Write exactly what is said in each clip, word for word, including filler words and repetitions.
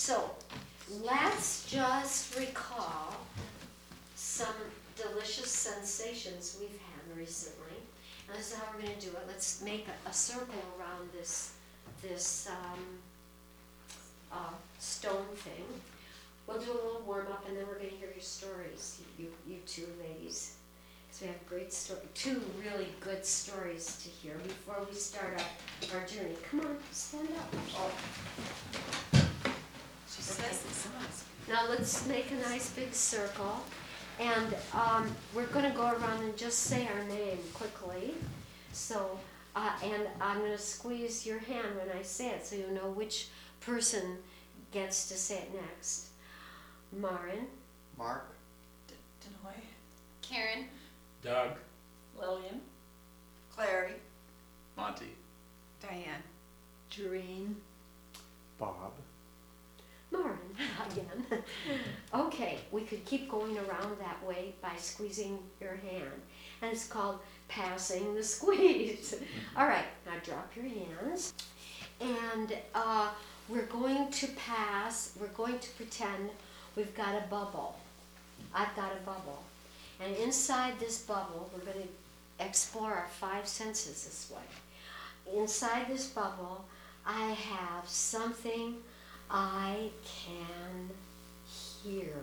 So, let's just recall some delicious sensations we've had recently. And this is how we're going to do it. Let's make a, a circle around this, this um, uh, stone thing. We'll do a little warm up, and then we're going to hear your stories, you, you two ladies. Because we have great story, two really good stories to hear before we start our, our journey. Come on, stand up. Oh. She says this nice. Now let's make a nice big circle. And um, we're going to go around and just say our name quickly. So, uh, and I'm going to squeeze your hand when I say it so you know which person gets to say it next. Marin. Mark. D- Denoy. Karen. Doug. Lillian. Clary. Monty. Diane. Doreen. Bob. Marin, again. Okay, we could keep going around that way by squeezing your hand. And it's called passing the squeeze. All right, now drop your hands. And uh, we're going to pass, we're going to pretend we've got a bubble. I've got a bubble. And inside this bubble, we're going to explore our five senses this way. Inside this bubble, I have something I can hear.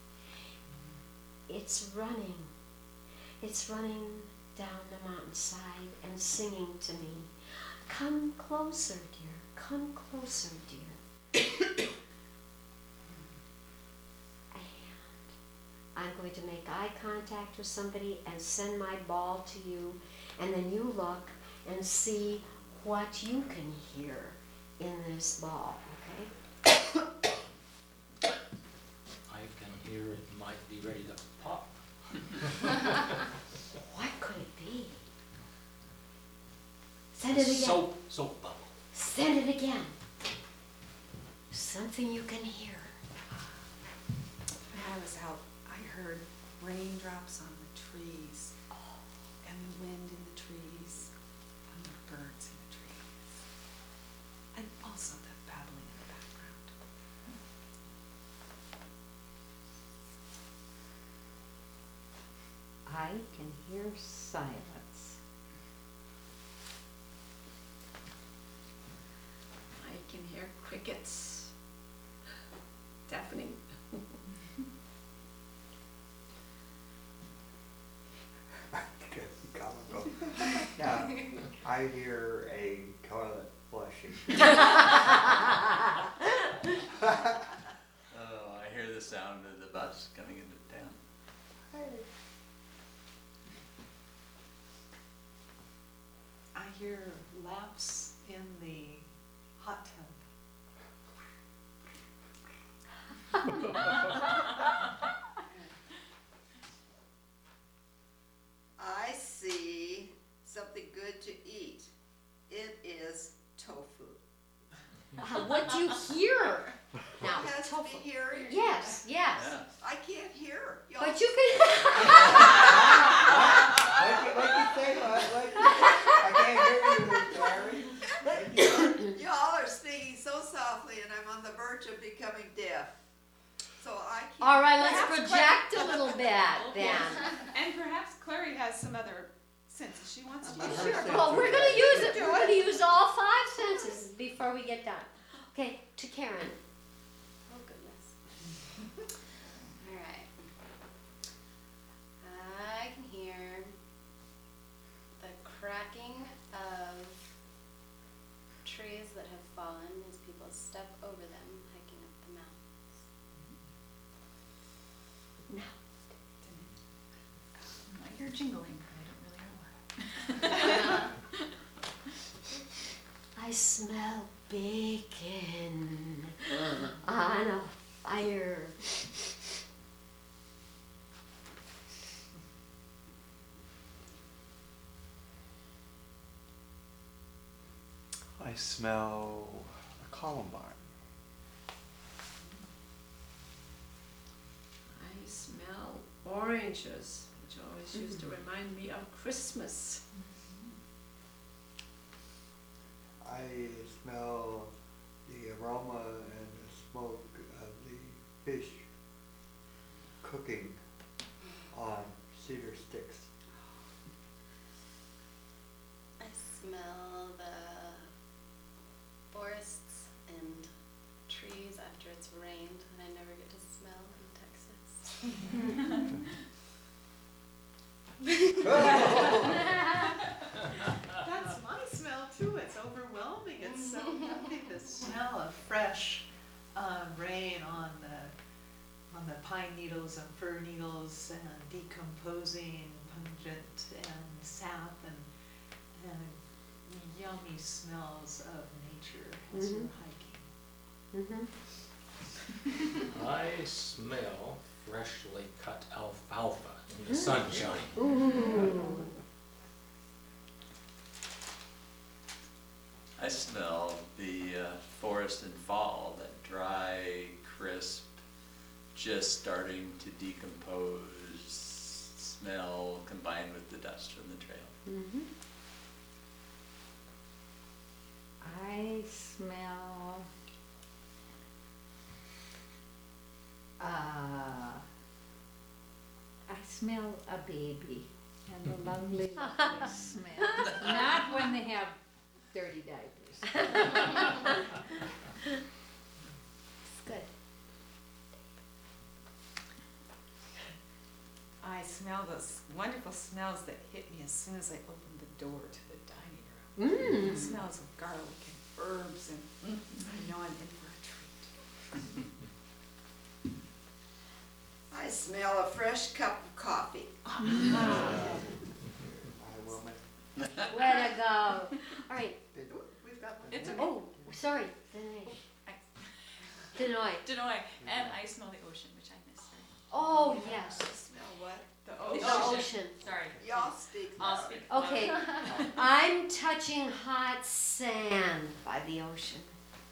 It's running. It's running down the mountainside and singing to me. Come closer, dear. Come closer, dear. And I'm going to make eye contact with somebody and send my ball to you. And then you look and see what you can hear in this ball, okay? I can hear it might be ready to pop. What could it be? Send it again. Soap, soap bubble. Send it again. Something you can hear. When I was out, I heard raindrops on the trees, and the wind in the trees, and the birds in the trees, and also the babbling in the background. I can hear silence. I can hear crickets, deafening. Yeah, I hear a toilet flushing. Oh, I hear the sound of the bus coming into town. I hear laughs in the hot tub. I see something good to eat. It is tofu. Uh, what do you hear? Now, It has to tofu. be hearing. Yes, yes. Yeah. I can't hear. Y'all, But you can. Like you, like you say, like, like you say, I can't hear you, Larry. Like you say. y'all are speaking so softly, and I'm on the verge of becoming deaf. So I can't. All right, let's Perhaps project a little bit then. And perhaps Clary has some other senses she wants to Uh, use. her Sure. sense Well, of we're going to it. use it. We're going to use all five senses before we get done. Okay, to Karen. Oh goodness. Alright. I can hear the cracking of trees that have fallen as people step over them hiking up the mountains. Now, I hear jingling, but I don't really know what. I smell bacon on a fire. I smell a columbine. I smell oranges, which always used to remind me of Christmas. I smell the aroma and the smoke fish cooking on cedar sticks. I smell the forests and trees after it's rained, and I never get to smell in Texas. That's my smell too, it's overwhelming, it's so lovely, the smell of fresh, uh, rain on the, on the pine needles and fir needles and decomposing pungent and sap and, and yummy smells of nature as you're Mhm. hiking. Mhm. I smell freshly cut alfalfa in the sunshine. Ooh. I smell the uh, forest in fall, that dry, crisp, just starting to decompose smell combined with the dust from the trail. Mhm. I smell, uh, I smell a baby and the lovely, lovely smell. Not when they have dirty diapers. It's good. I smell those wonderful smells that hit me as soon as I open the door to the dining room. Mm. Smells of garlic and herbs and mm, I know I'm in for a treat. I smell a fresh cup of coffee. My woman. Way to go. All right. We've got one. It's Oh, sorry. Denoy. Denoy. Denoy, and I smell the ocean, which I miss. Oh, yes. Smell what? The The ocean. ocean. Sorry. Y'all speak I'll louder. speak. Okay. I'm touching hot sand by the ocean.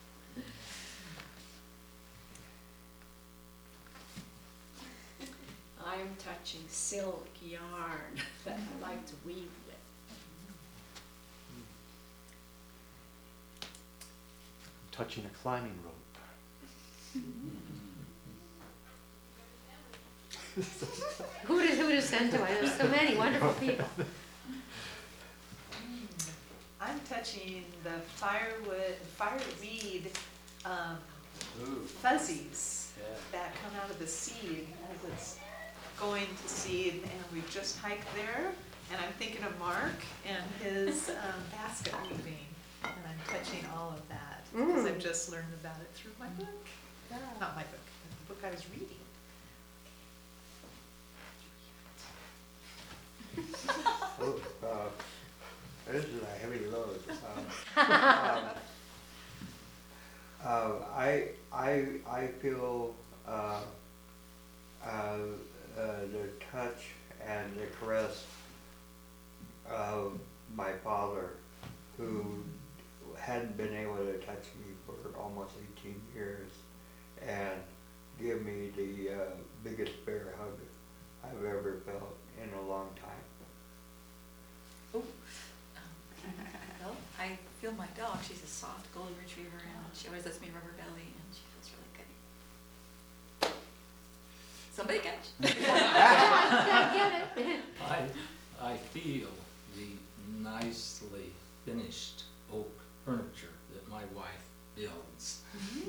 I'm touching silk yarn that I like to weave with. Touching a climbing rope. Who to, who to send to? There's so many wonderful people. I'm touching the firewood, fireweed um, Ooh, fuzzies yeah. that come out of the seed as it's going to seed, and we've just hiked there, and I'm thinking of Mark and his um, basket weaving, and I'm touching all of that, because Mm. I've just learned about it through my book. Not my book, the book I was reading. Oh, uh, this is a heavy load. Um, um, uh, I, I, I feel, uh, uh, uh, the touch and the caress of my father, who hadn't been able to touch me for almost eighteen years, and give me the, uh, biggest bear hug I've ever felt in a long time. Well, I feel my dog. She's a soft golden retriever, and she always lets me rub her belly, and she feels really good. Somebody catch. I get it. I, I feel the nicely finished oak furniture that my wife builds.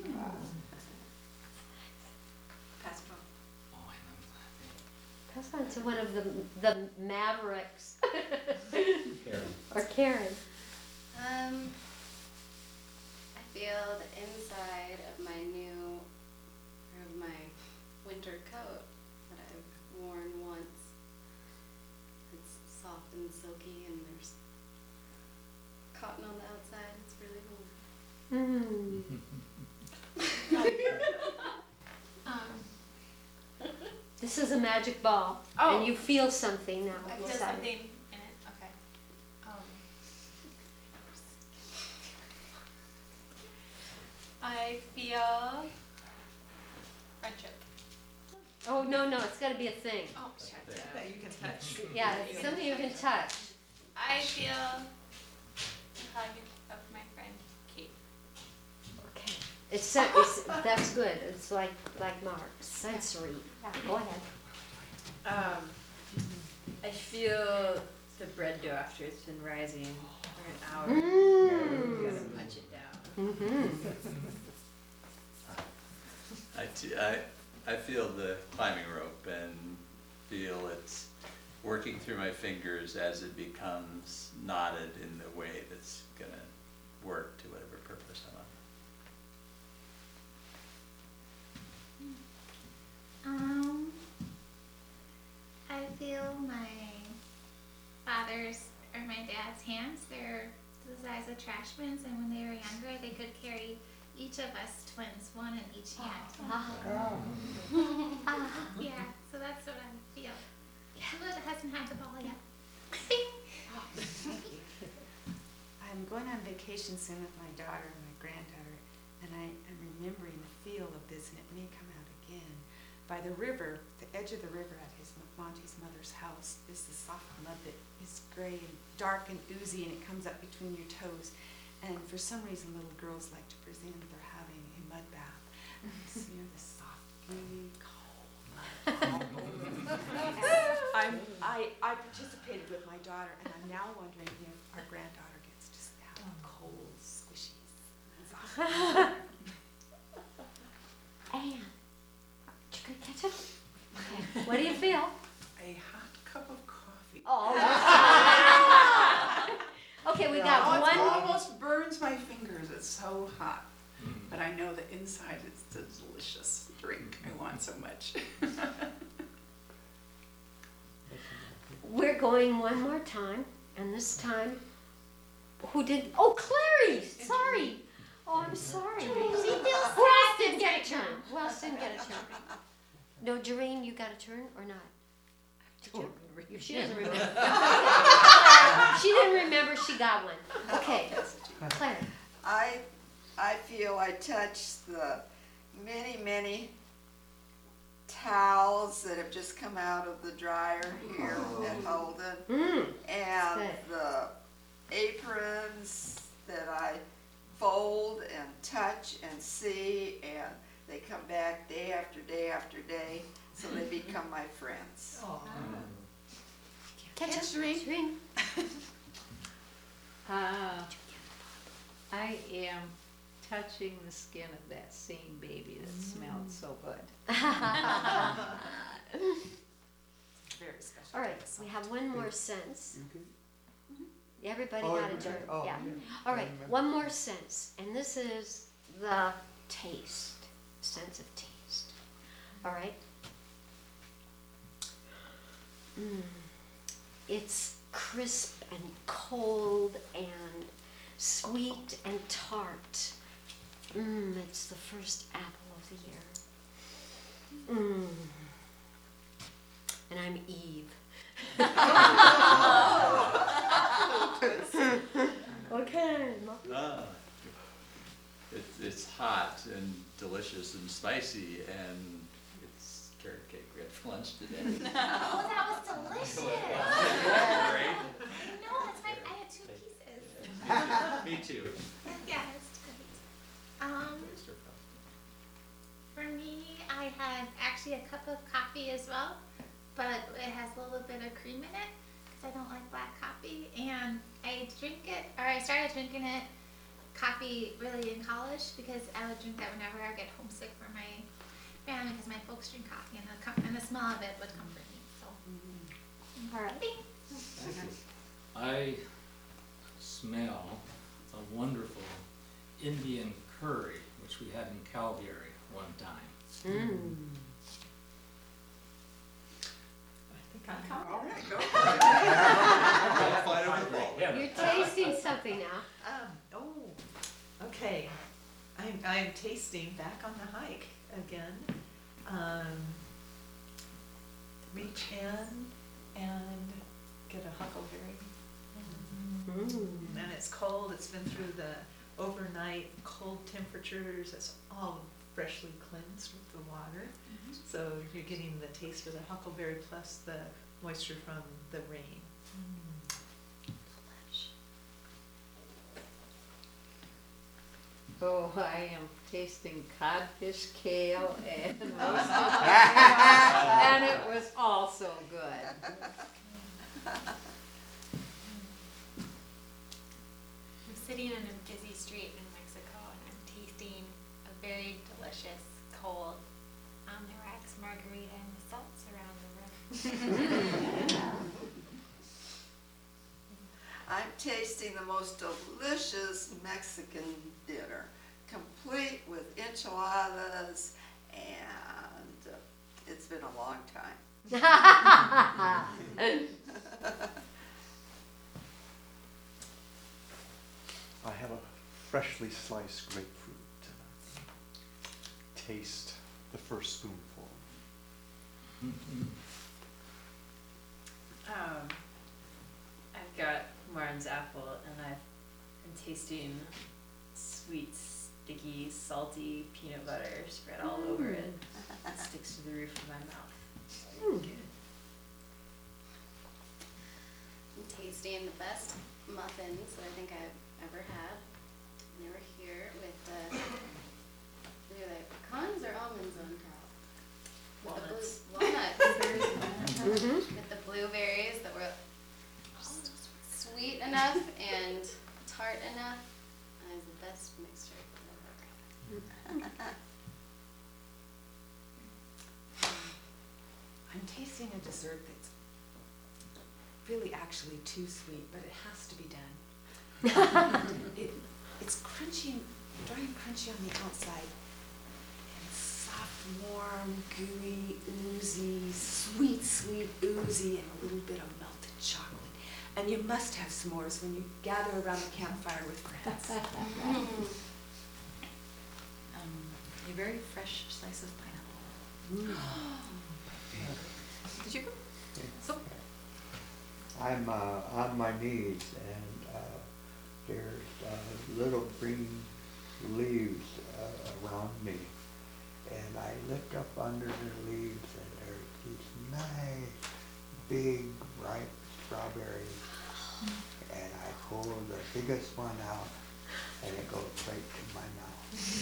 Pass it on. Oh, I love that. Pass on to one of the, the mavericks. Karen. Or Karen. Um, I feel the inside of my new, or of my winter coat that I've worn once. It's soft and silky, and there's cotton on the outside. It's really warm. Mm. Um, This is a magic ball, Oh. and you feel something now I feel inside. something in it. Okay. Um, I feel friendship. Oh, no, no, it's gotta be a thing. Oh, shit. That you can touch. Yeah, it's something you can touch. I feel the hug of my friend Kate. Okay. It's, sen- it's, that's good, it's like, like Mark, sensory. Yeah, go ahead. Um, I feel the bread dough after it's been rising for an hour. Mm. You gotta punch it down. Mm-hmm. I, t- I, I feel the climbing rope and feel it's working through my fingers as it becomes knotted in the way that's gonna work to whatever purpose I'm on. Um, I feel my father's or my dad's hands. They're the size of trash bins, and when they were younger, they could carry each of us twins, one in each hand. Yeah, so that's what I feel. Charlotte hasn't had the ball yet. I'm going on vacation soon with my daughter and my granddaughter, and I am remembering the feel of this, and it may come out again. By the river, the edge of the river at his Monty's mother's house is the soft mud that is gray and dark and oozy, and it comes up between your toes. And for some reason, little girls like to pretend they're having a mud bath. And you smear the soft, gooey, cold mud. I'm, I, I participated with my daughter, and I'm now wondering if our granddaughter gets to have cold squishies. Anne, did you gonna catch it? Okay. What do you feel? A hot cup of coffee. Oh. Okay, we got Oh, it one. almost burns my fingers. It's so hot. But I know that inside it's a delicious drink. I want so much. We're going one more time, and this time, who did? Oh, Clary. Sorry. Oh, I'm sorry. Who else didn't get a turn? Who else didn't get a turn? No, Doreen, you got a turn or not? Did you? You- She doesn't remember. She didn't remember she got one. Okay, Claire. I, I feel I touched the many, many towels that have just come out of the dryer here at Holden. Mm. And Good. the aprons that I fold and touch and see, and they come back day after day after day, so they become my friends. Catch us, Doreen. Uh, I am touching the skin of that same baby that smelled so good. Very special. All right, we have one more sense. Everybody Oh, got a okay. turn. Oh, Yeah. yeah. All right, I remember. one more sense, and this is the taste, sense of taste. All right. Mm. It's crisp and cold and sweet and tart. Mmm, it's the first apple of the year. Mmm. And I'm Eve. Okay. Ah, it's, it's hot and delicious and spicy, and it's carrot cake we had for lunch today. Oh, that was delicious. Great. I know, it's like I had two pieces. Me too. Yeah, it's great. Um, for me, I had actually a cup of coffee as well, but it has a little bit of cream in it because I don't like black coffee. And I drink it, or I started drinking it, coffee really in college because I would drink that whenever I would get homesick for my family because my folks drink coffee and the, com- and the smell of it would comfort me. So, All right. I smell a wonderful Indian curry, which we had in Calgary one time. Mm. All right, go. Fight over the ball. You're tasting something now. Um, oh, okay. I'm, I'm tasting back on the hike again. Um, reach in and get a huckleberry. Mm. And it's cold, it's been through the overnight cold temperatures, it's all freshly cleansed with the water. So you're getting the taste of the huckleberry plus the moisture from the rain. Oh, I am tasting codfish, kale, and roasted and it was all so good. I'm sitting in a busy street in Mexico and I'm tasting a very delicious cold on the rocks margarita and the salt's around the rim. I'm tasting the most delicious Mexican dinner, complete with enchiladas, and uh, it's been a long time. I have a freshly sliced grapefruit. Taste the first spoonful. Um, I've got Martin's apple, and I've been tasting sweet, sticky, salty peanut butter spread all over it. It sticks to the roof of my mouth. Mm. I'm tasting the best muffins that I think I've ever had. And they were here with the, they were like pecans or almonds on top? Walnuts. The blue, walnuts. Mhm. With the blueberries that were just sweet enough and tart enough. And it was the best mixture I've ever had. I'm tasting a dessert that's really actually too sweet, but it has to be done. it, it's crunchy, dry and crunchy on the outside, and soft, warm, gooey, oozy, sweet, sweet, oozy, and a little bit of melted chocolate. And you must have s'mores when you gather around the campfire with friends. Um, a very fresh slice of pineapple. Did you go? So, I'm uh, on my knees and uh, there's uh, little green leaves uh, around me. And I look up under the leaves and there's these nice, big, ripe strawberries. And I pull the biggest one out and it goes straight to my mouth.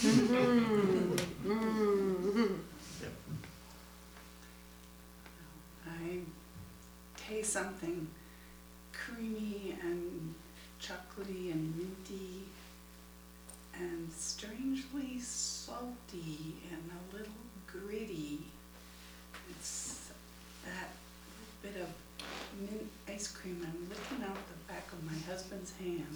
I taste something creamy and chocolatey and minty and strangely salty and a little gritty. It's that little bit of mint ice cream. I'm licking out the back of my husband's hand.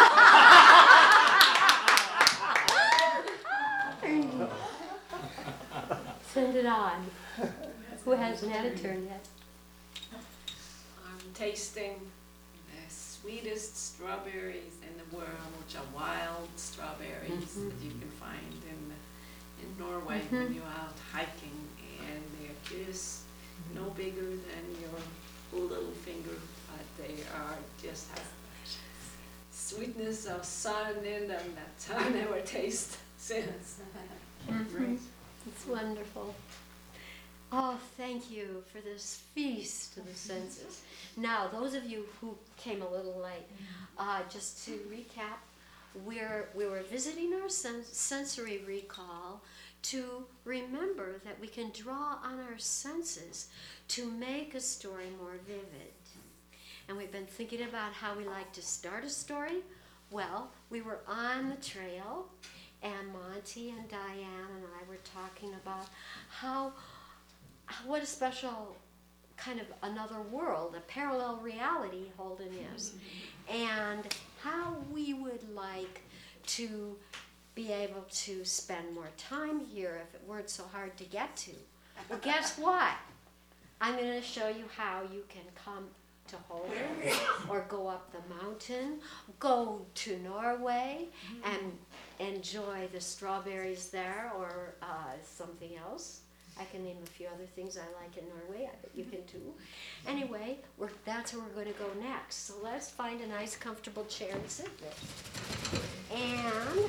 Send it on. Who hasn't had a turn yet? I'm tasting the sweetest strawberries in the world, which are wild strawberries Mhm. that you can find in in Norway when you're out hiking, and they're just no bigger than your little finger, but they are just have sweetness of sun in them that I never taste since. Mhm. It's wonderful. Oh, thank you for this feast to the senses. Now, those of you who came a little late, uh, just to recap, we're, we were visiting our sen- sensory recall to remember that we can draw on our senses to make a story more vivid. And we've been thinking about how we like to start a story. Well, we were on the trail, and Monty and Diane and I were talking about how what a special kind of another world, a parallel reality Holden is, and how we would like to be able to spend more time here if it weren't so hard to get to. Well, guess what? I'm going to show you how you can come to Holden or go up the mountain, go to Norway and enjoy the strawberries there or uh, something else. I can name a few other things I like in Norway. I bet you can too. Anyway, we're, that's where we're going to go next. So let's find a nice, comfortable chair and sit there. And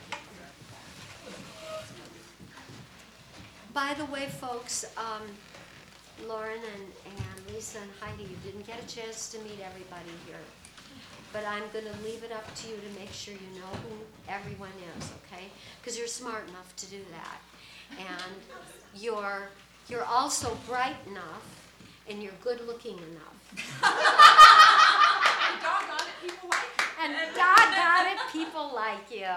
by the way, folks, um, Lauren and, and Lisa and Heidi, you didn't get a chance to meet everybody here. but I'm gonna leave it up to you to make sure you know who everyone is, okay? Because you're smart enough to do that. And you're, you're also bright enough, and you're good-looking enough. Doggone it, people like you. And doggone it, people like you.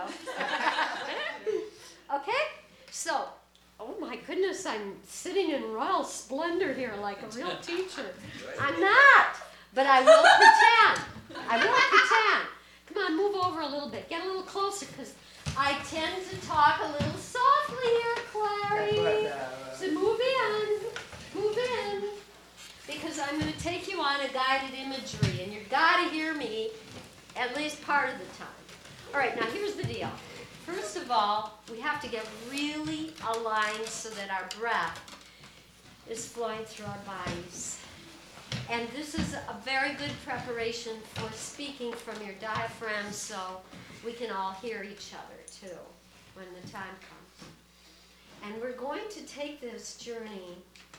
Okay? So, oh my goodness, I'm sitting in royal splendor here like a real teacher. I'm not, but I will pretend. I will pretend. Come on, move over a little bit. Get a little closer, because I tend to talk a little softly here, Clary. So move in, move in, because I'm going to take you on a guided imagery, and you've got to hear me at least part of the time. All right, now here's the deal. First of all, we have to get really aligned so that our breath is flowing through our bodies. And this is a very good preparation for speaking from your diaphragm, so we can all hear each other too when the time comes. And we're going to take this journey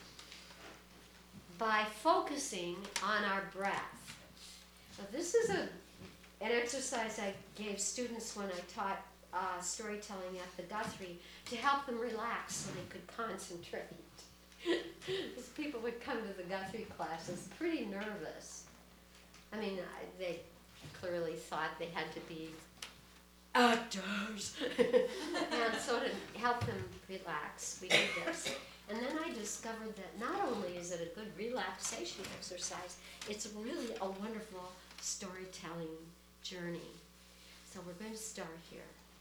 by focusing on our breath. Now, this is a, an exercise I gave students when I taught uh, storytelling at the Guthrie to help them relax so they could concentrate. Because people would come to the Guthrie classes pretty nervous. I mean, I, they clearly thought they had to be actors. And so to help them relax, we did this. And then I discovered that not only is it a good relaxation exercise, it's really a wonderful storytelling journey. So we're going to start here.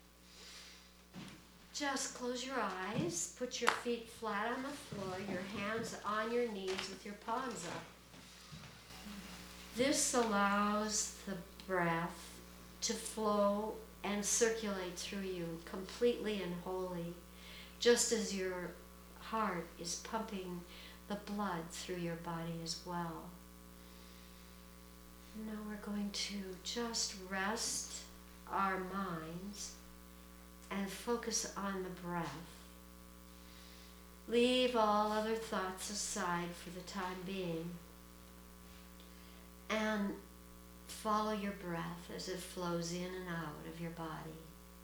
Just close your eyes, put your feet flat on the floor, your hands on your knees with your palms up. This allows the breath to flow and circulate through you completely and wholly, just as your heart is pumping the blood through your body as well. Now we're going to just rest our minds and focus on the breath. Leave all other thoughts aside for the time being and follow your breath as it flows in and out of your body.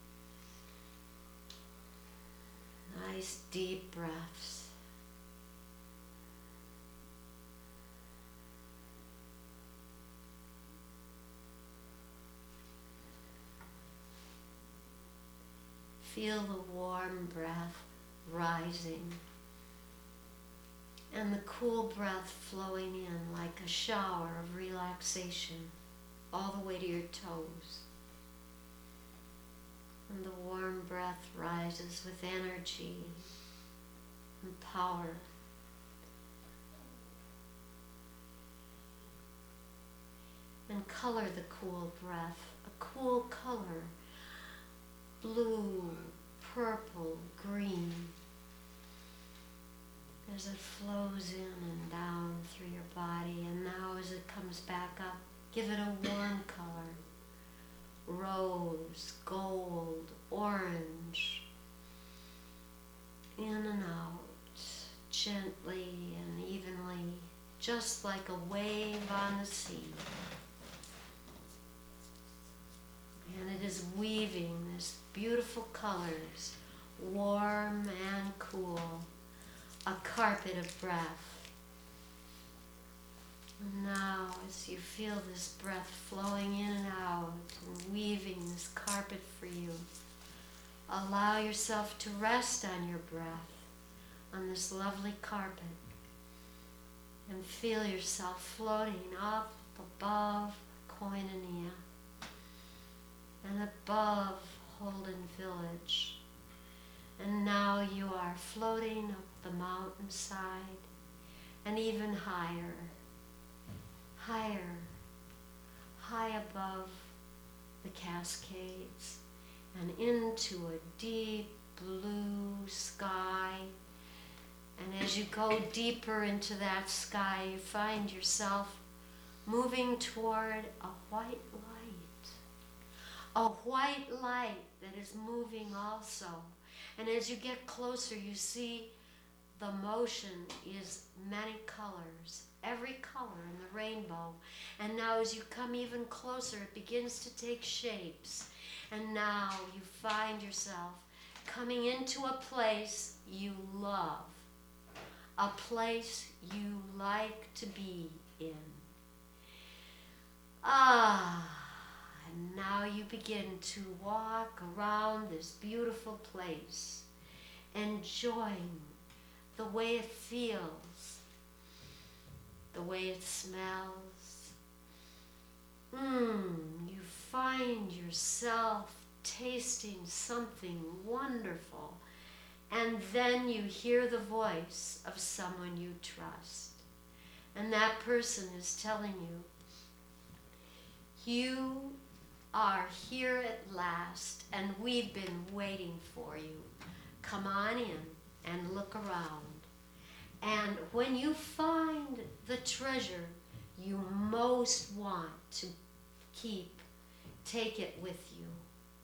Nice deep breaths. Feel the warm breath rising and the cool breath flowing in like a shower of relaxation all the way to your toes. And the warm breath rises with energy and power. And color the cool breath, a cool color. Blue, purple, green, as it flows in and down through your body. And now as it comes back up, give it a warm color. Rose, gold, orange, in and out, gently and evenly, just like a wave on the sea. And it is weaving this beautiful colors, warm and cool, a carpet of breath. And now as you feel this breath flowing in and out and weaving this carpet for you, allow yourself to rest on your breath, on this lovely carpet, and feel yourself floating up above Koinonia and above Holden Village. And now you are floating up the mountainside and even higher, higher, high above the Cascades and into a deep blue sky. And as you go deeper into that sky, you find yourself moving toward a white light. A white light that is moving also. And as you get closer, you see the motion is many colors, every color in the rainbow. And now as you come even closer, it begins to take shapes. And now you find yourself coming into a place you love, a place you like to be in. Ah, and now you begin to walk around this beautiful place, enjoying the way it feels, the way it smells. Mmm, you find yourself tasting something wonderful, and then you hear the voice of someone you trust. And that person is telling you, you are here at last, and we've been waiting for you. Come on in and look around. And when you find the treasure you most want to keep, take it with you.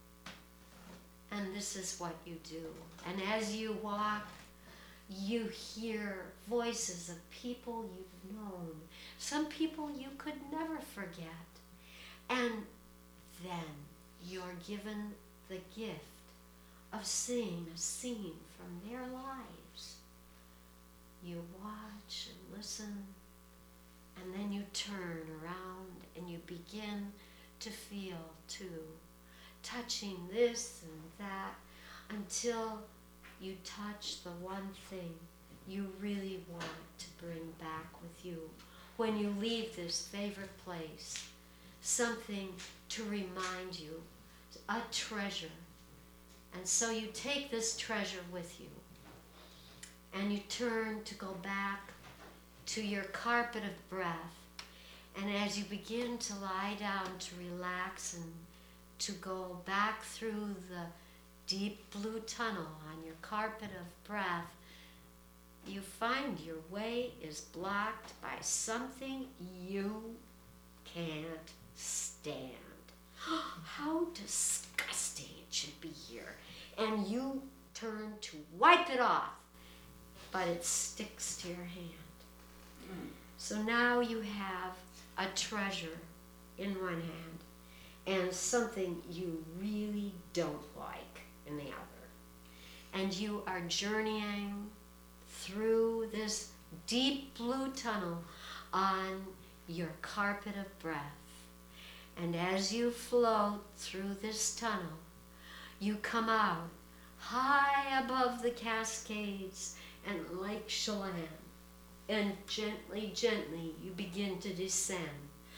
And this is what you do. And as you walk, you hear voices of people you've known, some people you could never forget. And then you're given the gift of seeing a scene from their lives. You watch and listen, and then you turn around and you begin to feel too, touching this and that, until you touch the one thing you really want to bring back with you when you leave this favorite place. Something to remind you, a treasure. And so you take this treasure with you, and you turn to go back to your carpet of breath. And as you begin to lie down to relax and to go back through the deep blue tunnel on your carpet of breath, you find your way is blocked by something you can't stand. How disgusting it should be here. And you turn to wipe it off, but it sticks to your hand. Mm. So now you have a treasure in one hand and something you really don't like in the other. And you are journeying through this deep blue tunnel on your carpet of breath. And as you float through this tunnel, you come out high above the Cascades and Lake Chelan. And gently, gently, you begin to descend.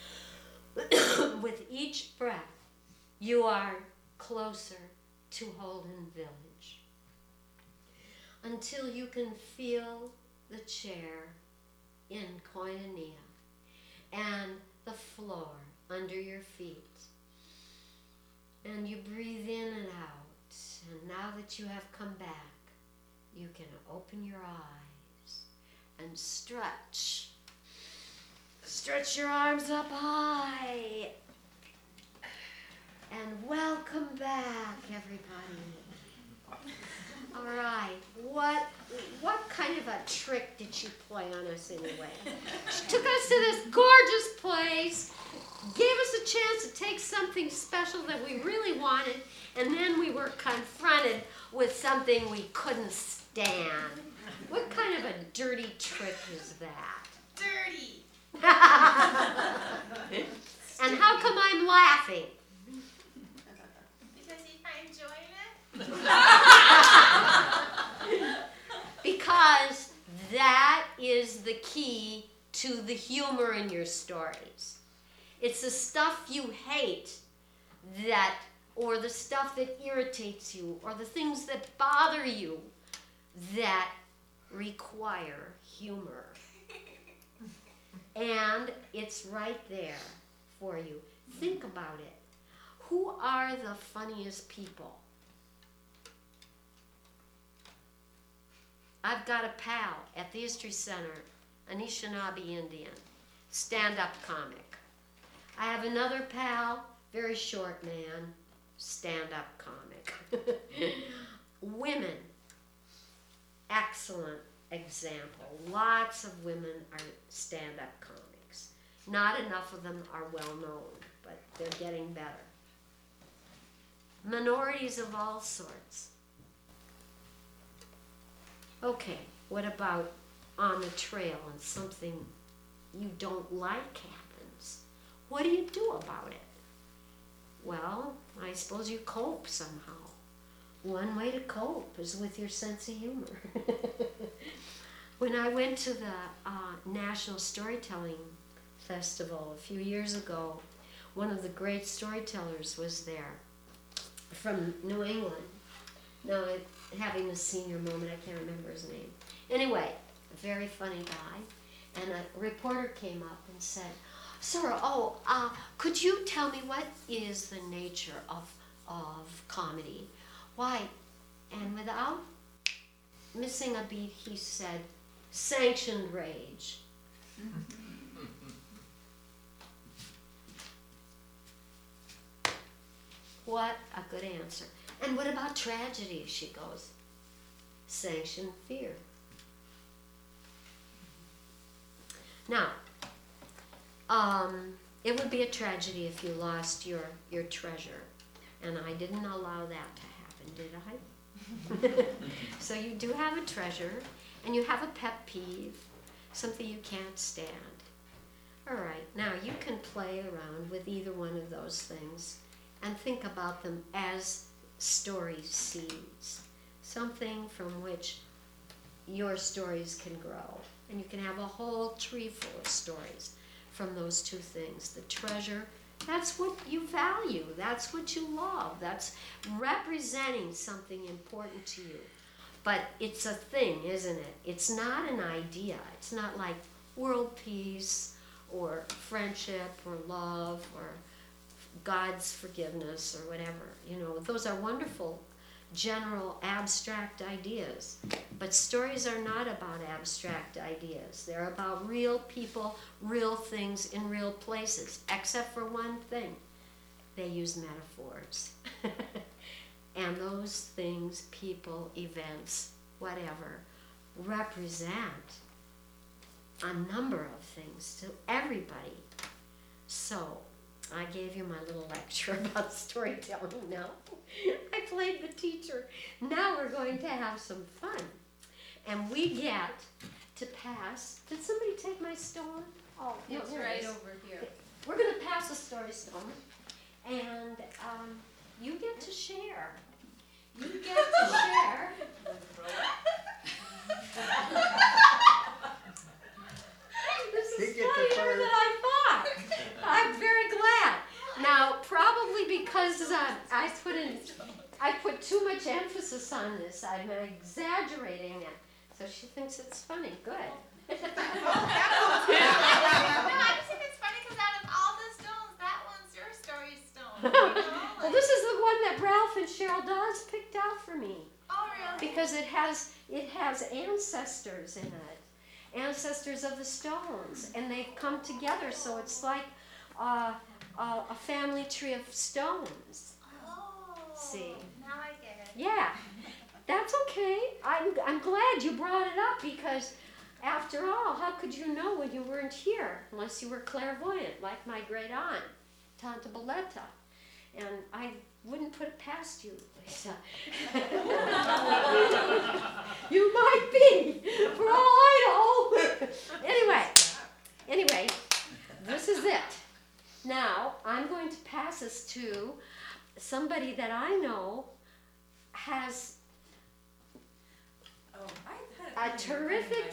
With each breath, you are closer to Holden Village, until you can feel the chair in Koinonia and the floor under your feet. And you breathe in and out. And now that you have come back, you can open your eyes and stretch. Stretch your arms up high. And welcome back, everybody. All right, what what kind of a trick did she play on us anyway? She took us to this gorgeous place, gave us a chance to take something special that we really wanted, and then we were confronted with something we couldn't stand. What kind of a dirty trick is that? Dirty. And how come I'm laughing? Because you find joy in it? Because that is the key to the humor in your stories. It's the stuff you hate that, or the stuff that irritates you, or the things that bother you that require humor. And it's right there for you. Think about it. Who are the funniest people? I've got a pal at the History Center, Anishinaabe Indian, stand-up comic. I have another pal, very short man, stand-up comic. Women, excellent example. Lots of women are stand-up comics. Not enough of them are well known, but they're getting better. Minorities of all sorts. Okay, what about on the trail and something you don't like happens? What do you do about it? Well, I suppose you cope somehow. One way to cope is with your sense of humor. When I went to the uh, National Storytelling Festival a few years ago, one of the great storytellers was there from New England. Now, I'm having a senior moment, I can't remember his name. Anyway, a very funny guy, and a reporter came up and said, "Sir, oh, uh, could you tell me what is the nature of, of comedy?" Why, and without missing a beat, he said, "Sanctioned rage." What a good answer. "And what about tragedy?" she goes. "Sanctioned fear." Now, um, it would be a tragedy if you lost your, your treasure. And I didn't allow that to happen, did I? So you do have a treasure, and you have a pet peeve, something you can't stand. All right, now you can play around with either one of those things and think about them as story seeds, something from which your stories can grow. And you can have a whole tree full of stories from those two things. The treasure, that's what you value, that's what you love, that's representing something important to you. But it's a thing, isn't it? It's not an idea. It's not like world peace or friendship or love or God's forgiveness or whatever. You know, those are wonderful, general, abstract ideas. But stories are not about abstract ideas. They're about real people, real things in real places, except for one thing. They use metaphors. And those things, people, events, whatever, represent a number of things to everybody. So, I gave you my little lecture about storytelling now. I played the teacher. Now we're going to have some fun. And we get to pass. Did somebody take my stone? Oh, no, It's here it right is. over here. We're going to pass a story stone. And um, you get to share. You get to share. This He is gets the funnier than first. I thought. I'm very glad. Now, probably because uh, I put in, I put too much emphasis on this. I'm exaggerating it, so she thinks it's funny. Good. No, I just think it's funny because out of all the stones, that one's your story stone. You know? Well, this is the one that Ralph and Cheryl Dawes picked out for me Oh, really? because it has it has ancestors in it, ancestors of the stones, and they've come together. So it's like uh, uh, a family tree of stones. Oh. See. Now I get it. Yeah, that's okay. I'm, I'm glad you brought it up because, after all, how could you know when you weren't here unless you were clairvoyant, like my great aunt, Tante Belletta. And I wouldn't put it past you, Lisa. You might be, for all I know. Anyway, anyway, this is it. Now, I'm going to pass this to somebody that I know has Oh, I had a a terrific,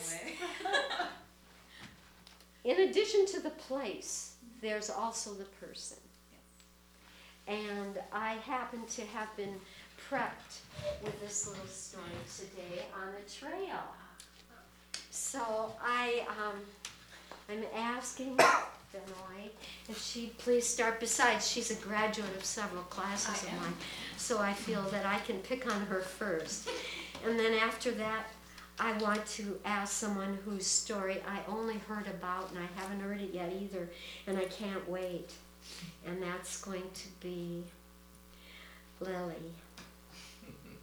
in addition to the place, there's also the person. And I happen to have been prepped with this little story today on the trail. So I, um, I'm asking Benoit if she'd please start. Besides, she's a graduate of several classes of mine, so I feel that I can pick on her first. And then after that, I want to ask someone whose story I only heard about, and I haven't heard it yet either, and I can't wait. And that's going to be Lily.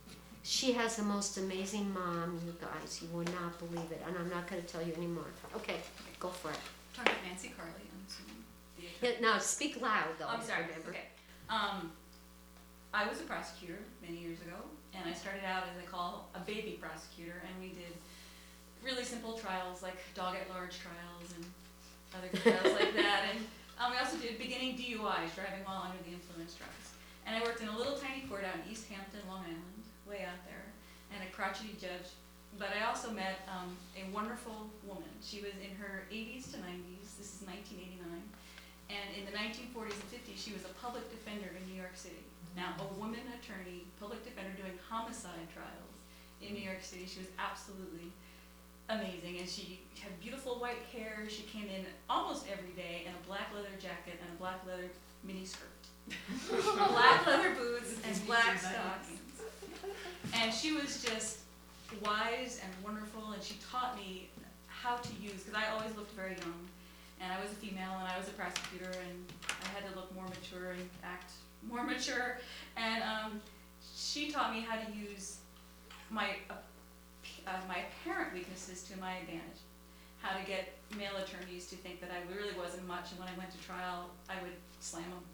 She has the most amazing mom, you guys. You would not believe it. And I'm not going to tell you anymore. Okay, go for it. Talking about Nancy Carly, I'm assuming. The Yeah, now speak loud, though. I'm sorry, remember. okay. Um, I was a prosecutor many years ago, and I started out as I call a baby prosecutor, and we did really simple trials like dog at large trials and other trials like that. And um, we also did beginning D U Is, driving while under the influence trials. And I worked in a little tiny court out in East Hampton, Long Island, way out there, and a crotchety judge. But I also met um, a wonderful woman. She was in her eighties to nineties. This is nineteen eighty-nine. And in the nineteen forties and fifties, she was a public defender in New York City. Now, a woman attorney, public defender doing homicide trials in New York City. She was absolutely amazing. And she had beautiful white hair. She came in almost every day in a black leather jacket and a black leather mini skirt. Black leather boots and black stockings. And she was just wise and wonderful, and she taught me how to use, because I always looked very young. And I was a female, and I was a prosecutor, and I had to look more mature and act more mature. And um, she taught me how to use my uh, uh, my apparent weaknesses to my advantage. How to get male attorneys to think that I really wasn't much, and when I went to trial, I would slam them.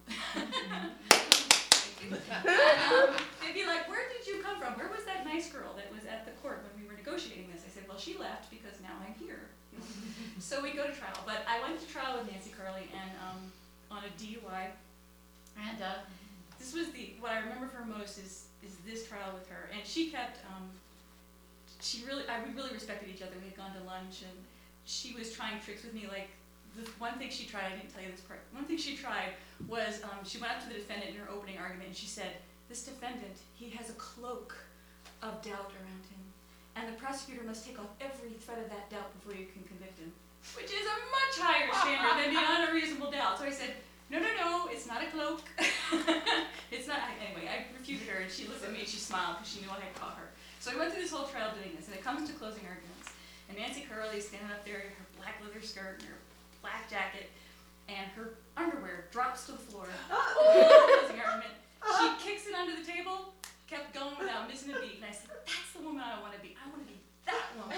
and, um, they'd be like, "Where did you come from? Where was that nice girl that was at the court when we were negotiating this?" I said, "Well, she left because now I'm here." So we go to trial, but I went to trial with Nancy Carly and um, on a D U I, and uh, this was the what I remember her most is is this trial with her, and she kept um, she really I we really respected each other. We had gone to lunch, and she was trying tricks with me. Like the one thing she tried, I didn't tell you this part. One thing she tried was um, she went up to the defendant in her opening argument, and she said, "This defendant, he has a cloak of doubt around him. And the prosecutor must take off every thread of that doubt before you can convict him," which is a much higher standard than beyond a reasonable doubt. So I said, "No, no, no, it's not a cloak." It's not, I, anyway, I refuted her, and she looked at me, and she smiled, because she knew I had caught her. So we went through this whole trial doing this, and it comes to closing arguments. And Nancy Carly is standing up there in her black leather skirt and her black jacket, and her underwear drops to the floor. Closing argument. She kicks it under the table, kept going without missing a beat, and I said, "That's the woman I want to be. I want to be that woman."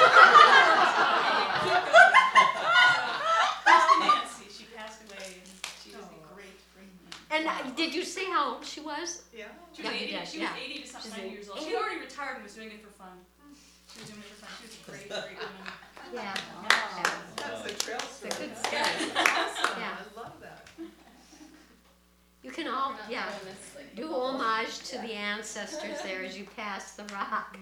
So, Nancy, she passed away, and she was a great, great woman. And uh, did you say how old she was? Yeah. She was Yeah, eighty. yeah, She yeah. was eighty to She's something eighty. years old. She had already retired and was doing it for fun. She was doing it for fun. She was a great, great woman. Yeah. That's a trail story. good That's story. awesome. Yeah. I love that. You can all, We're not yeah, doing this, like, do homage to the ancestors there as you pass the rock.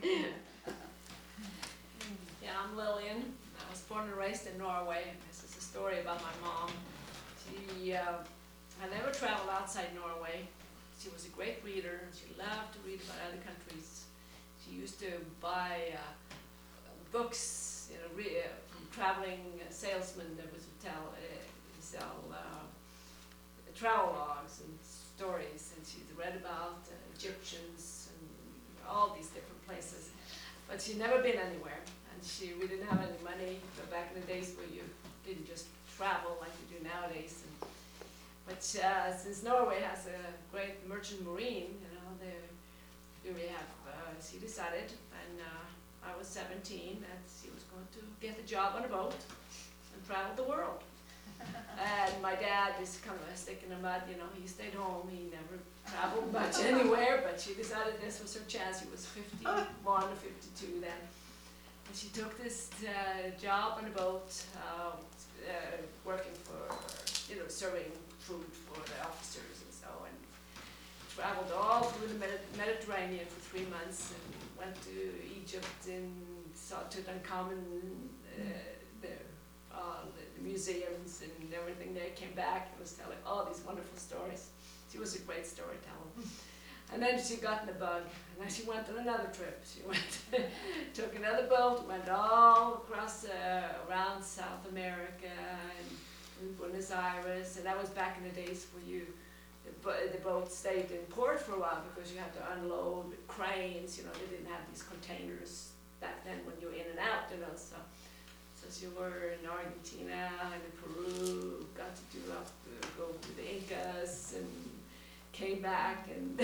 Yeah, I'm Lillian. I was born and raised in Norway. This is a story about my mom. She, uh, I never traveled outside Norway. She was a great reader, and she loved to read about other countries. She used to buy uh, books, you know, re- uh, from traveling salesmen that would tell, uh, sell uh, travel logs and stories, and she'd read about uh, Egyptians and all these different places. But she'd never been anywhere, and she we didn't have any money. But back in the days where you didn't just travel like you do nowadays. And, but uh, since Norway has a great merchant marine, you know, they we have. Uh, she decided, and uh, I was seventeen, that she was going to get a job on a boat and travel the world. And my dad is kind of a stick in the mud, you know, he stayed home, he never traveled much anywhere, but she decided this was her chance. She was fifty-one or fifty-two then. And she took this uh, job on a boat, uh, uh, working for, you know, serving food for the officers and so, and traveled all through the Medi- Mediterranean for three months and went to Egypt and saw Tutankhamun, uh, the Uh, the, the museums and everything there, came back and was telling all these wonderful stories. She was a great storyteller. And then she got in the bug, and then she went on another trip. She went, took another boat, went all across, uh, around South America and in Buenos Aires, and that was back in the days where you, the, bo- the boat stayed in port for a while because you had to unload with cranes, you know, they didn't have these containers back then when you were in and out, you know, so. So you were in Argentina and in Peru, got to do up, uh, go to the Incas, and came back, and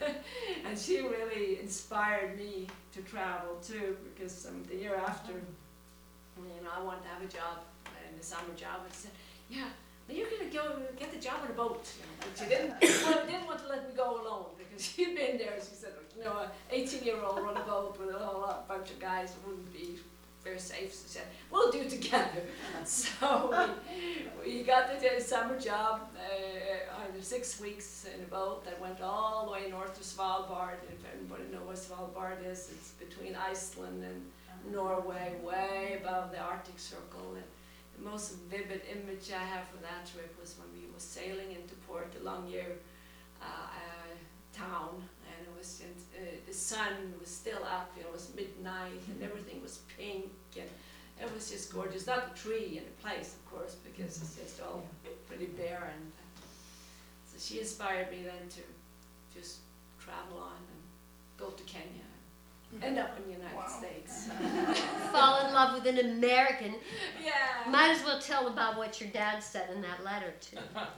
And she really inspired me to travel too, because um, the year after, you know, I wanted to have a job, in the summer job, and she said, yeah, well, you're gonna go get the job on a boat. You know, but she didn't, well, didn't want to let me go alone, because she'd been there. She said, you know, an eighteen-year-old run a boat with a whole lot, bunch of guys wouldn't be very safe. So she said, we'll do it together. So we, we got the summer job, uh, under six weeks in a boat that went all the way north to Svalbard. If anybody knows what Svalbard is, it's between Iceland and Norway, way above the Arctic Circle. And the most vivid image I have from that trip was when we were sailing into Port de Longyear uh, uh, town, and it was in, uh, the sun was still up. You know, it was midnight, and everything was pink, and it was just gorgeous. Not a tree in the place, of course, because it's just all pretty barren. So she inspired me then to just travel on and go to Kenya. End up in the United Wow. States. Fall in love with an American. Yeah. Might as well tell about what your dad said in that letter too.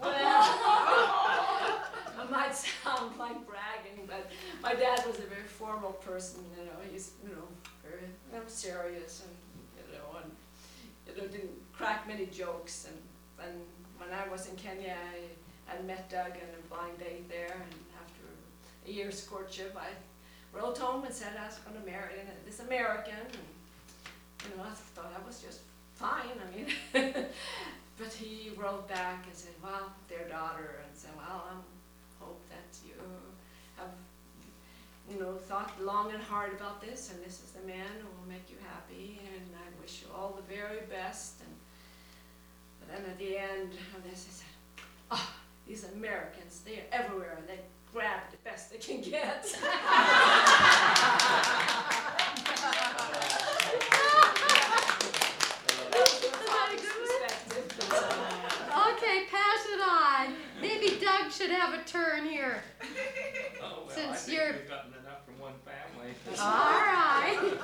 Well, it might sound like bragging, but my dad was a very formal person. You know, he's you know very you know, serious, and you know, and you know didn't crack many jokes. And and when I was in Kenya, I had met Doug on a blind date there, and after a year's courtship, I wrote home and said I was going to marry this American. And, you know, I thought that was just fine. I mean, but he wrote back and said, well, their daughter, and said, well, I hope that you have, you know, thought long and hard about this, and this is the man who will make you happy, and I wish you all the very best. And but then at the end of this, he said, oh, these Americans, they're everywhere, and they grab the best they can get. Okay, pass it on. Maybe Doug should have a turn here. Oh, well, I Since think you're- we've gotten enough from one family. All right.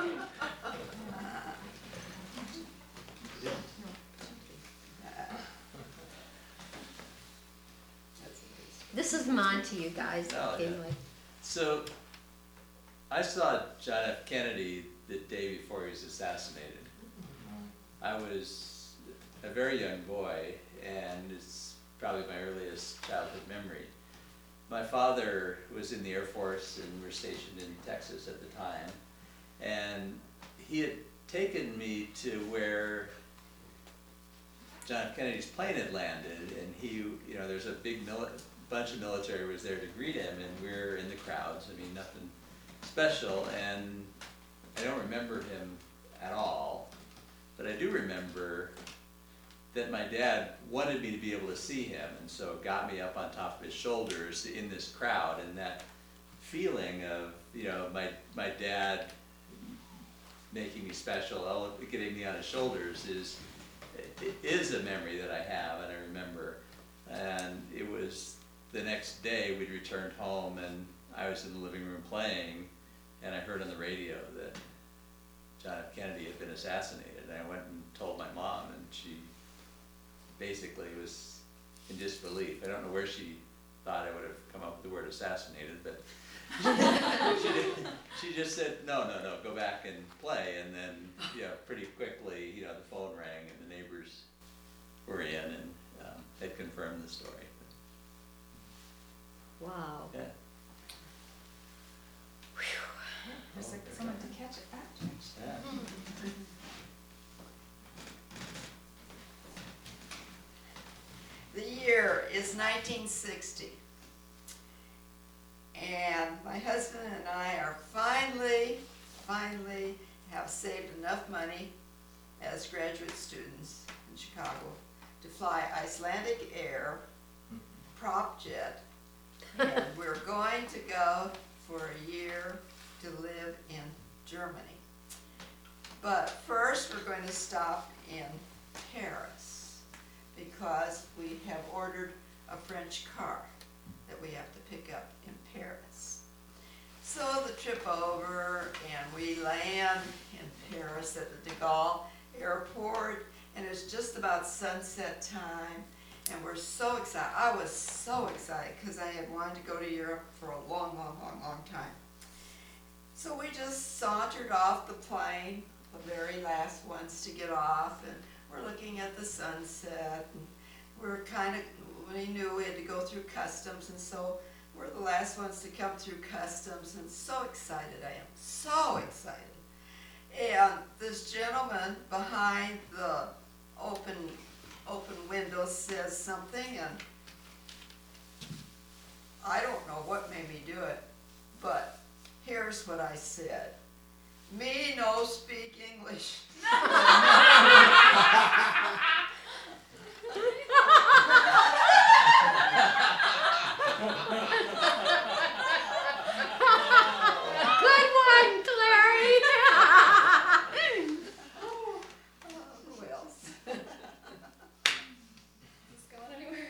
This is mine to you guys to Oh, begin yeah. with. So, I saw John F. Kennedy the day before he was assassinated. I was a very young boy, and it's probably my earliest childhood memory. My father was in the Air Force, and we were stationed in Texas at the time, and he had taken me to where John F. Kennedy's plane had landed, and he, you know, there's a big mili- bunch of military was there to greet him, and we were in the crowds. I mean, nothing special, and I don't remember him at all, but I do remember that my dad wanted me to be able to see him, and so got me up on top of his shoulders in this crowd, and that feeling of, you know, my, my dad making me special, ele- getting me on his shoulders is, it is a memory that I have and I remember. And it was the next day we'd returned home, and I was in the living room playing, and I heard on the radio that John F. Kennedy had been assassinated. And I went and told my mom, and she basically was in disbelief. I don't know where she thought I would have come up with the word assassinated, but she, did, she just said, no, no, no, go back and play. And then, you know, pretty quickly, you know, the phone rang, and the neighbors were in, and um, they confirmed the story. Wow. Yeah. There's like someone to catch it back. Yeah. The year is nineteen sixty. And my husband and I are finally, finally have saved enough money as graduate students in Chicago to fly Icelandic Air, prop jet, and we're going to go for a year to live in Germany. But first we're going to stop in Paris because we have ordered a French car that we have to pick up in Paris. So the trip over, and we land in Paris at the De Gaulle airport, and it's just about sunset time, And we're so excited. I was so excited because I had wanted to go to Europe for a long, long, long, long time. So we just sauntered off the plane, the very last ones to get off, and we're looking at the sunset. And we're kind of, we knew we had to go through customs, and so we're the last ones to come through customs, and so excited I am, so excited. And this gentleman behind the open, open window says something, and I don't know what made me do it, but here's what I said. Me no speak English. Good one, Clary. Oh, who else? Is this going anywhere?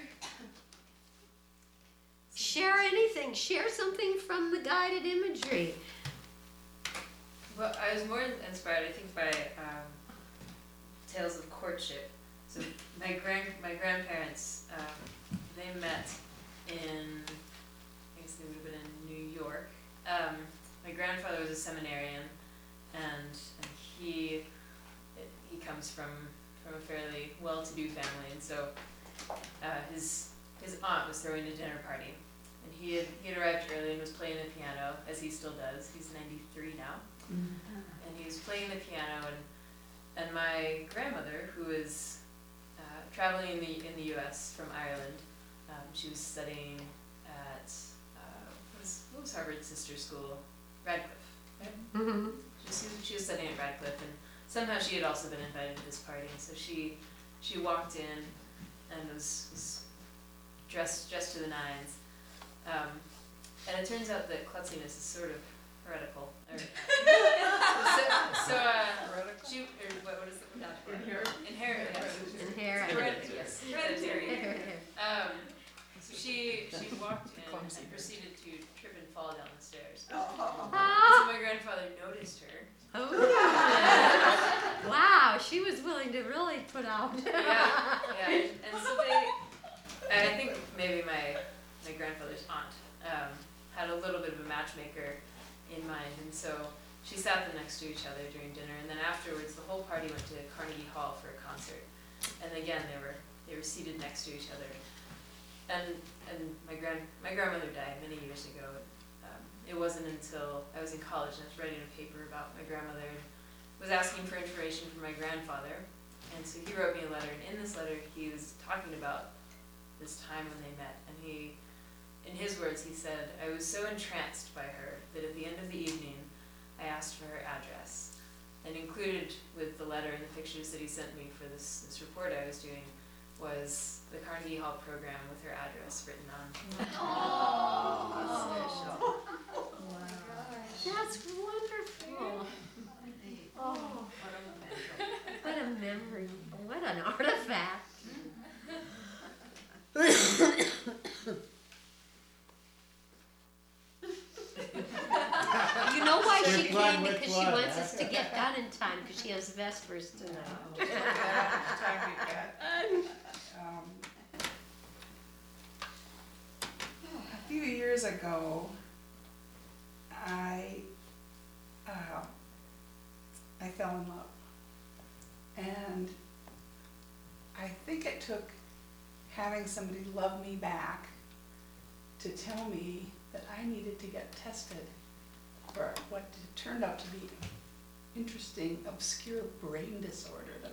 Share anything. Share something from the guided imagery. Well, I was more inspired, I think, by um, tales of courtship. So my grand my grandparents, um, they met in, I guess they would have been in New York. Um, my grandfather was a seminarian, and, and he he comes from from a fairly well-to-do family, and so uh, his his aunt was throwing a dinner party, and he had he had arrived early and was playing the piano, as he still does. He's ninety-three now. And he was playing the piano, and and my grandmother, who was uh, traveling in the in the U S from Ireland, um, she was studying at uh, what, was, what was Harvard's sister school, Radcliffe. Right? Mm-hmm. She, was- she was studying at Radcliffe, and somehow she had also been invited to this party. So she she walked in and was, was dressed dressed to the nines, um, and it turns out that klutziness is sort of heretical. Or, uh, so, so uh, she, or what, what is it? Not inherit. Inherit. Yes. Inherit. Hereditary. Yes. Hereditary. Hereditary. Um, so she she walked in and proceeded to trip and fall down the stairs. Oh. Ah. So my grandfather noticed her. Oh. Wow, she was willing to really put out. Yeah, yeah. And so they, I think maybe my my grandfather's aunt um, had a little bit of a matchmaker in mind, and so she sat them next to each other during dinner, and then afterwards the whole party went to Carnegie Hall for a concert, and again they were they were seated next to each other, and and my grand my grandmother died many years ago. Um, it wasn't until I was in college and I was writing a paper about my grandmother and was asking for information from my grandfather, and so he wrote me a letter, and in this letter he was talking about this time when they met, and he. In his words, he said, "I was so entranced by her that at the end of the evening, I asked for her address." And included with the letter and the pictures that he sent me for this, this report I was doing was the Carnegie Hall program with her address written on. Oh, That's wonderful. Oh, what a memory. What an artifact. You know why she Which one, came? which Because she one? wants us to get done in time, because she has Vespers tonight. Um, A few years ago, I, uh, I fell in love. And I think it took having somebody love me back to tell me that I needed to get tested for what turned out to be interesting, obscure brain disorder that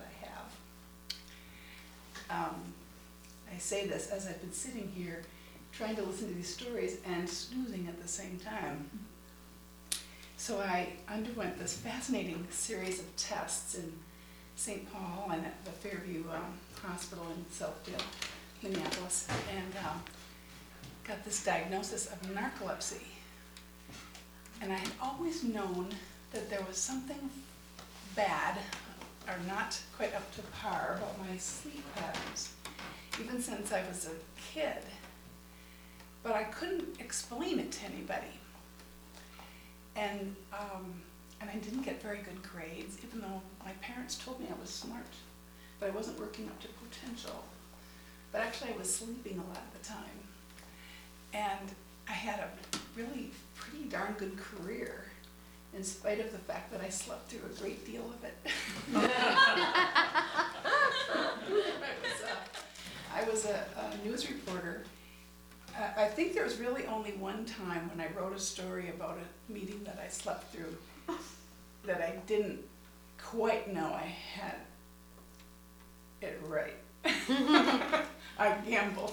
I have. Um, I say this as I've been sitting here trying to listen to these stories and snoozing at the same time. So I underwent this fascinating series of tests in Saint Paul and at the Fairview um, Hospital in Southdale, Minneapolis, and um, got this diagnosis of narcolepsy. And I had always known that there was something bad or not quite up to par about my sleep patterns, even since I was a kid. But I couldn't explain it to anybody. And, um, and I didn't get very good grades, even though my parents told me I was smart, but I wasn't working up to potential. but actually I was sleeping a lot of the time. And I had a really pretty darn good career, in spite of the fact that I slept through a great deal of it. I was, uh, I was a, a news reporter. I, I think there was really only one time when I wrote a story about a meeting that I slept through that I didn't quite know I had it right. I gambled.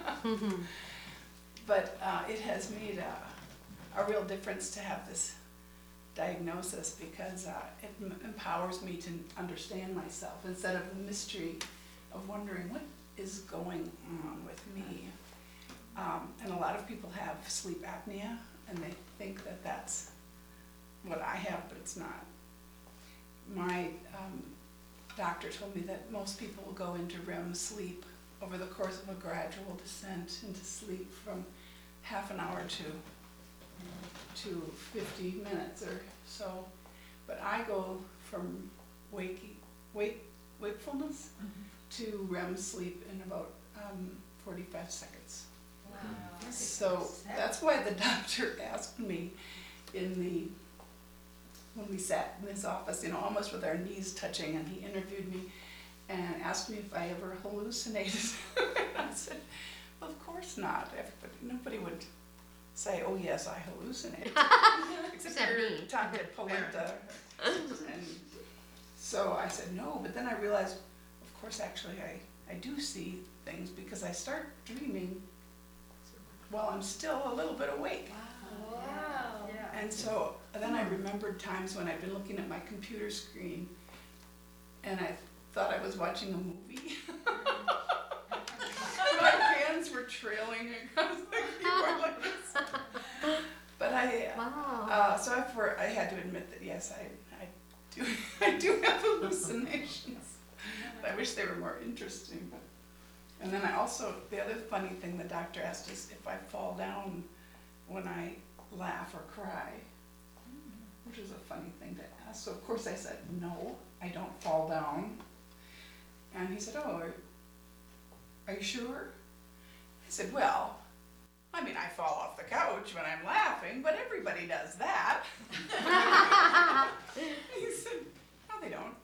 But uh, it has made a, a real difference to have this diagnosis, because uh, it m- empowers me to understand myself instead of the mystery of wondering what is going on with me. Um, and a lot of people have sleep apnea, and they think that that's what I have, but it's not. My um, doctor told me that most people will go into R E M sleep over the course of a gradual descent into sleep from half an hour to to fifty minutes or so. But I go from wakey, wake, wakefulness to R E M sleep in about um, forty-five seconds. Wow. So that's why the doctor asked me in the, when we sat in his office, you know, almost with our knees touching, and he interviewed me and asked me if I ever hallucinated. I said, well, of course not. Everybody, nobody would say, oh yes, I hallucinate. Except Except for me. talking to Polenta. And so I said no, but then I realized, of course, actually I, I do see things, because I start dreaming while I'm still a little bit awake. Wow. And so then I remembered times when I've been looking at my computer screen and I thought I was watching a movie. My hands were trailing across the keyboard like this. But I, Wow. uh, so I've, wor- I had to admit that yes, I, I do, I do have hallucinations. I wish they were more interesting. But, and then I also, the other funny thing the doctor asked is if I fall down when I laugh or cry, which is a funny thing to ask. So of course I said, no, I don't fall down. And he said, oh, are, are you sure? I said, well, I mean, I fall off the couch when I'm laughing, but everybody does that. He said, no, they don't.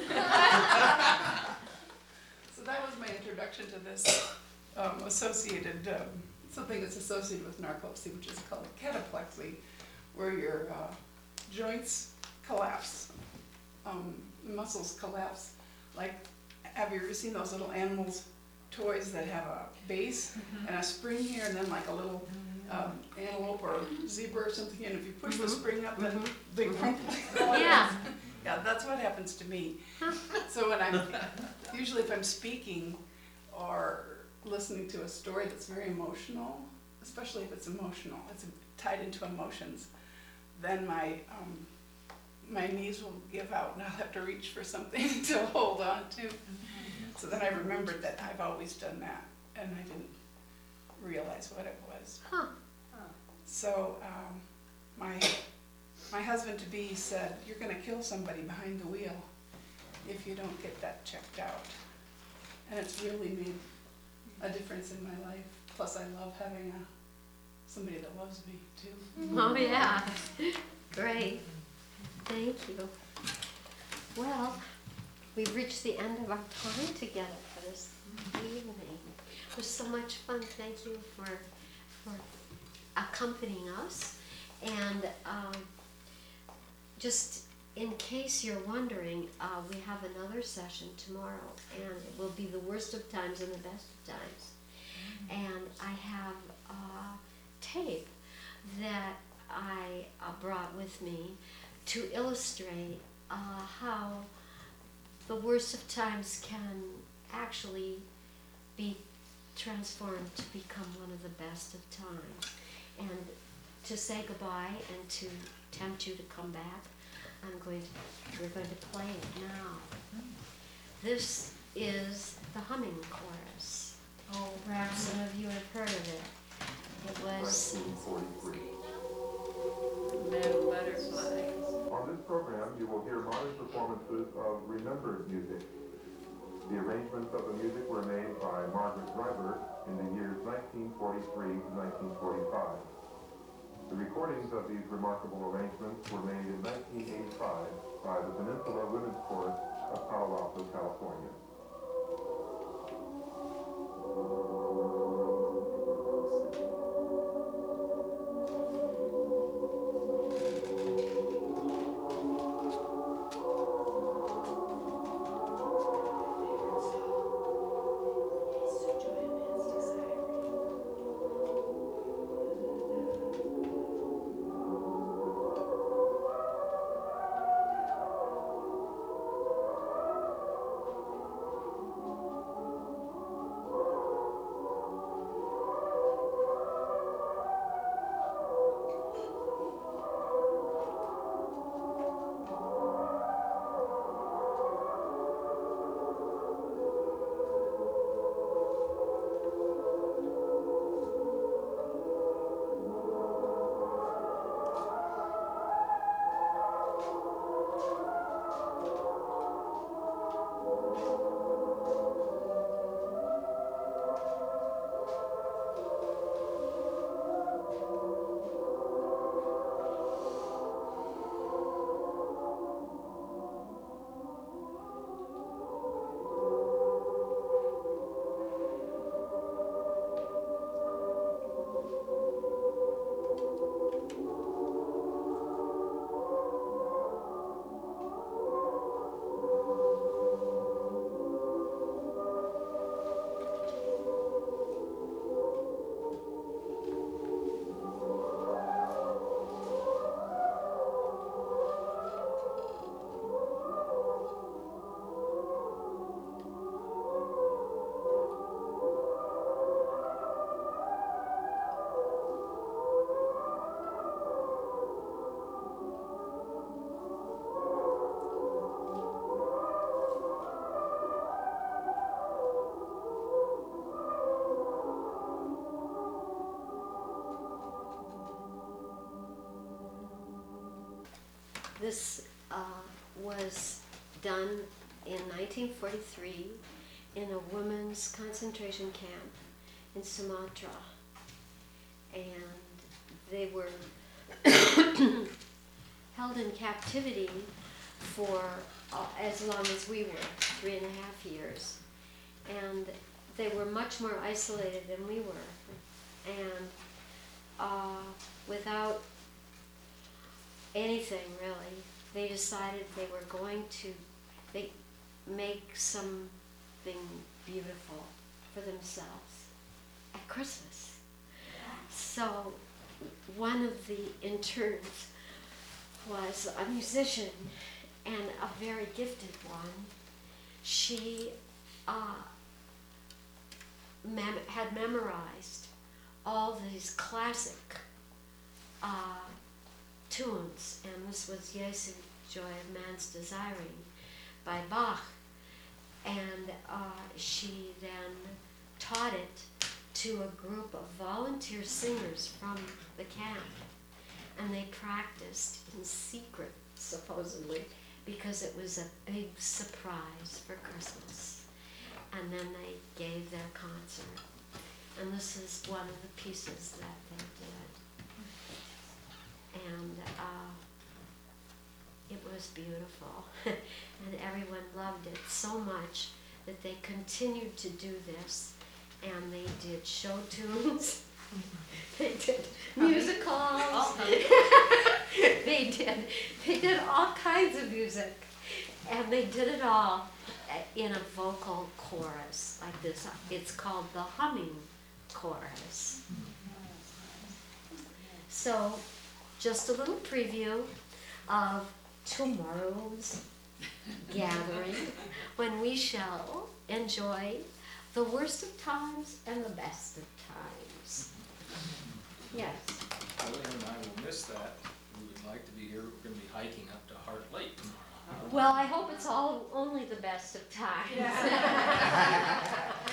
So that was my introduction to this um, associated, um, something that's associated with narcolepsy, which is called cataplexy, where your uh, joints collapse, um, muscles collapse. Like, have you ever seen those little animals, toys that have a base and a spring here, and then like a little um, antelope or zebra or something, and if you push the spring up, then they crumple. Yeah. Yeah, that's what happens to me. So when I'm, usually if I'm speaking or listening to a story that's very emotional, especially if it's emotional, it's tied into emotions, then my um, my knees will give out and I'll have to reach for something to hold on to. So then I remembered that I've always done that, and I didn't realize what it was. Huh. So um, my my husband-to-be said, you're going to kill somebody behind the wheel if you don't get that checked out. And it's really made a difference in my life. Plus I love having a, somebody that loves me too. Oh, yeah. Great. Thank you. Well, we've reached the end of our time together for this evening. It was so much fun. Thank you for, for accompanying us. And um, just in case you're wondering, uh, we have another session tomorrow, and it will be the worst of times and the best of times. And I have a tape that I uh, brought with me to illustrate uh, how the worst of times can actually be transformed to become one of the best of times. And to say goodbye and to tempt you to come back, I'm going to, we're going to play it now. This is the humming chorus. Oh, perhaps some of you have heard of it. It was Metal Butterfly. On this program, you will hear modern performances of remembered music. The arrangements of the music were made by Margaret Driver in the years nineteen forty-three to nineteen forty-five. The recordings of these remarkable arrangements were made in nineteen eighty-five by the Peninsula Women's Chorus of Palo Alto, California. This uh, was done in nineteen forty-three in a women's concentration camp in Sumatra. And they were held in captivity for uh, as long as we were, three and a half years. And they were much more isolated than we were. And uh, without anything really, they decided they were going to they make something beautiful for themselves at Christmas. So one of the interns was a musician and a very gifted one. She uh, mem- had memorized all these classic uh, tunes, and this was Jesu, Joy of Man's Desiring by Bach. And uh, she then taught it to a group of volunteer singers from the camp. And they practiced in secret, supposedly, because it was a big surprise for Christmas. And then they gave their concert. And this is one of the pieces that they did. And uh, it was beautiful. And everyone loved it so much that they continued to do this. And they did show tunes. They did musicals. they did they did all kinds of music, and they did it all in a vocal chorus like this. It's called the humming chorus. So, just a little preview of tomorrow's gathering, when we shall enjoy the worst of times and the best of times. Yes. Lillian and I will miss that. We would like to be here. We're going to be hiking up to Heart Lake tomorrow. Well, I hope it's all only the best of times.